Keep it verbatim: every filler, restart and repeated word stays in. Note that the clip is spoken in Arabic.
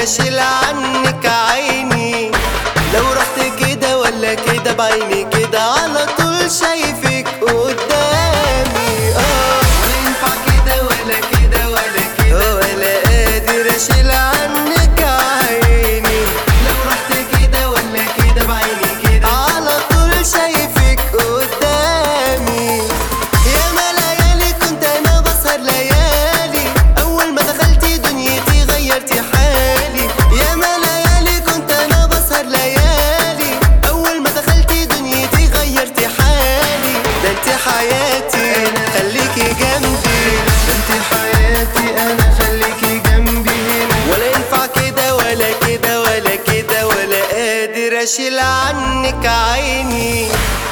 اشيل عنك عيني. لو رحت كده ولا كده بعيني كده على طول شايفك قدامي. اه ولا ينفع كده ولا كده ولا كده ولا قادر اشيل عنك عيني. لو رحت كده ولا كده بعيني كده على طول شايفك قدامي. ياما ليالي كنت انا بسهر ليالي، اول ما دخلتي دنيتي غيرتي حالي. ياما ليالي كنت انا بسهر ليالي، اول ما دخلتي دنيتي غيرتي حالي. ده انت حياتي خليكي جنبي، ده انت حياتي انا خليكي جنبي هنا. ولا ينفع كده ولا كده ولا كده ولا قادر اشيل عنك عيني.